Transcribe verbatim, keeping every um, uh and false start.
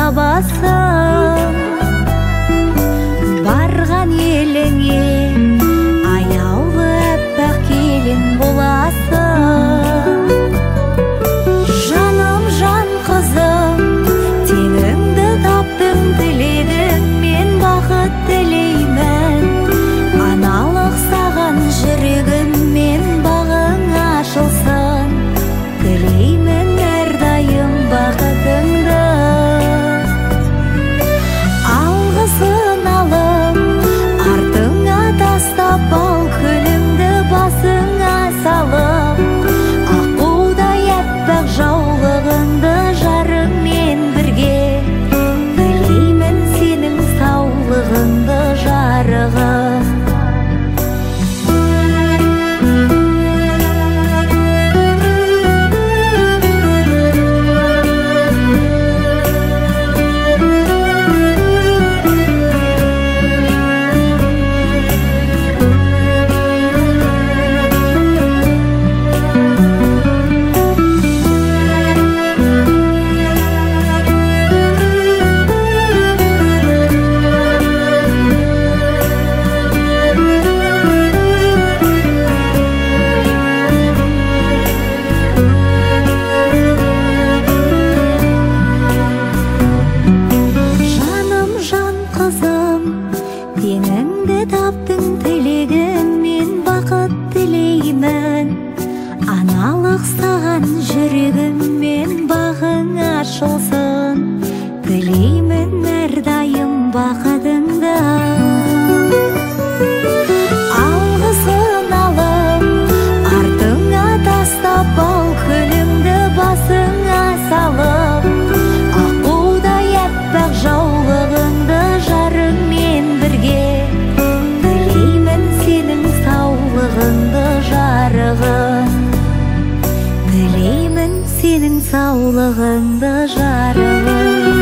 табасың. Барған еліңе аяулы әппақ келін боласың. Жаным, жан қызым, теңіңді таптың, тілегің мен бақыт тілеймін. Аналық саған жүрегіммен бағың ашылсын, тілеймін әрдайым бақытыңды. Алғысын алып, артыңа тастап ал, күніңді басыңа салып, аққудай әппақ жаулығыңды жарыңмен бірге, тілеймін сенің саулығыңды жарығым. Теңіңді таптың, тілегіммен бақыт тілеймін. Аналық саған жүрегіммен бағың ашылсын, тілеймін әрдайым бақытыңды. Алғысын алып, артыңа тастап ал, күніңді басыңа салып, аққудай әппақ жаулығыңды жарыңмен бірге, тілеймін сенің саулығыңды жарығым. Тілеймін сенің саулығыңды жарығым.